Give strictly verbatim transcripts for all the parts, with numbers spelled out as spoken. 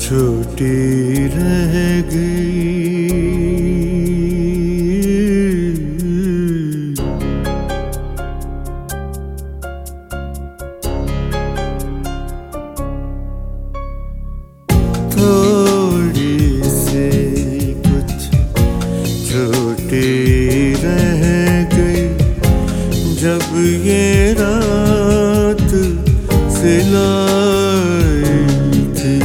छोटी रह गई। थोड़ी सी कुछ छोटी रह गई जब ये रात सिलाई थी।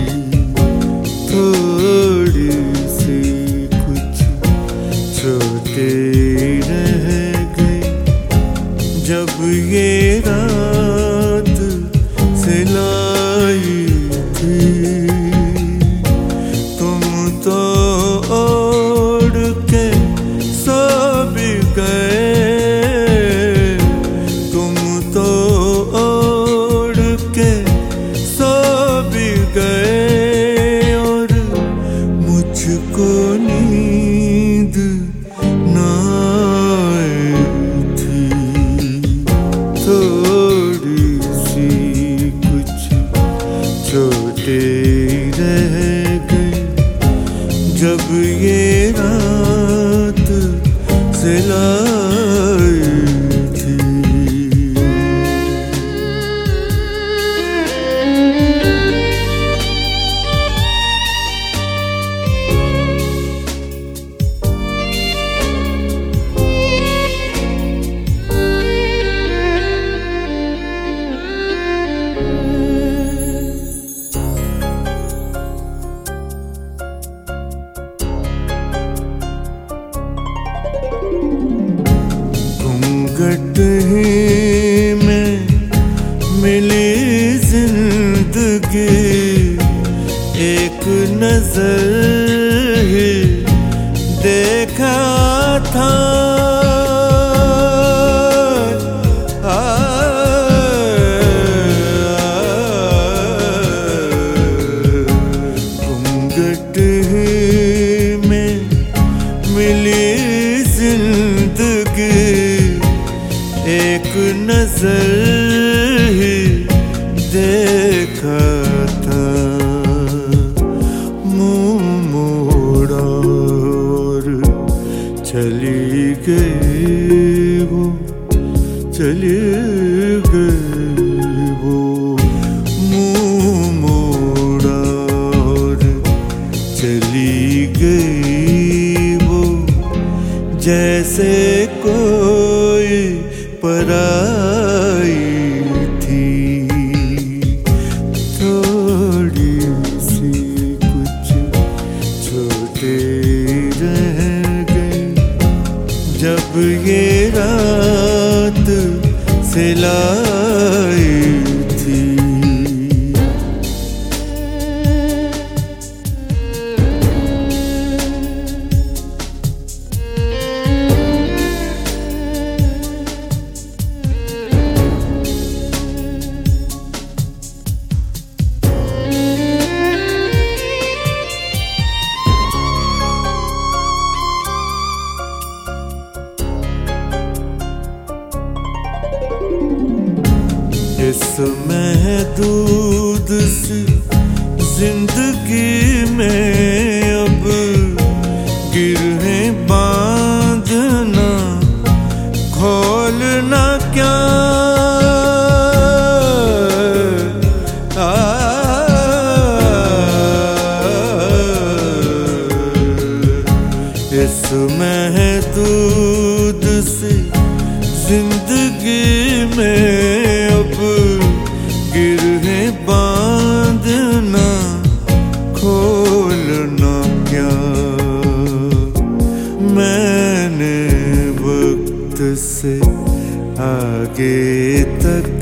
थोड़ी सी कुछ छोटी रह गई जब ये रात सिलाई थी। तुम तो ओढ़ के सो भी गए, तुम तो ओढ़ के सो भी गए और मुझको नींद ना आई थी। थोड़ी सी कुछ छोटी रह गई जब ये रात सिलाई थी। घूंघट ही में मिली जिंदगी, एक नजर ही देखा था। घूंघट ही में मिली जिंदगी, एक नजर ही देखा था। मुंह मोड़ा और चली गई वो, चली गई वो। मुंह मोड़ा और चली गई वो, जैसे कोई पराई थी। थोड़ी सी कुछ छोटे रह गई जब ये रात सिलाई थी। इस महदूद सी जिंदगी में अब गिरहें बांधना खोलना क्या। आ, इस महदूद सी जिंदगी में अब गिरहें बांधना खोलना क्या। मैंने वक्त से आगे तक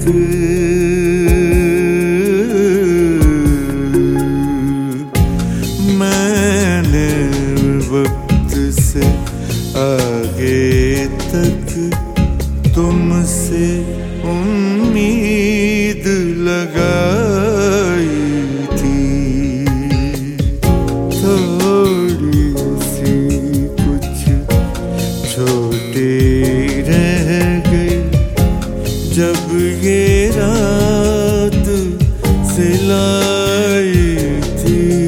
मैंने वक्त से आगे तक तुमसे उम्मीद लगाई थी। थोड़ी सी कुछ छोटी रह गई जब ये रात सिलाई थी।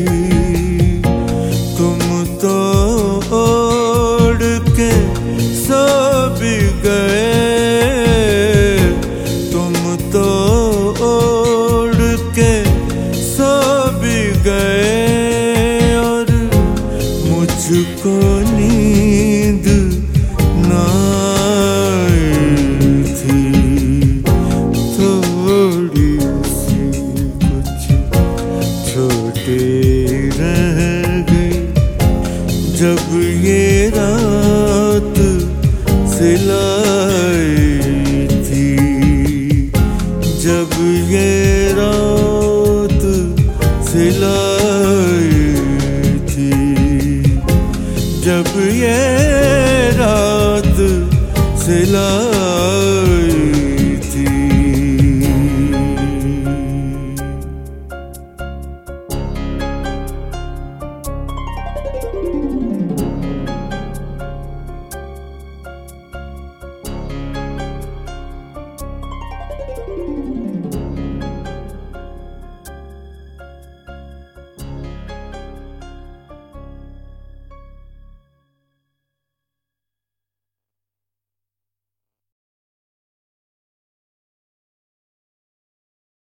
मुझको नींद ना आई थी, थोड़ी सी कुछ छोटे रह गई जब ये रात सिलाई थी, जब ये रात सिलाई थी, जब ये रात सिलाई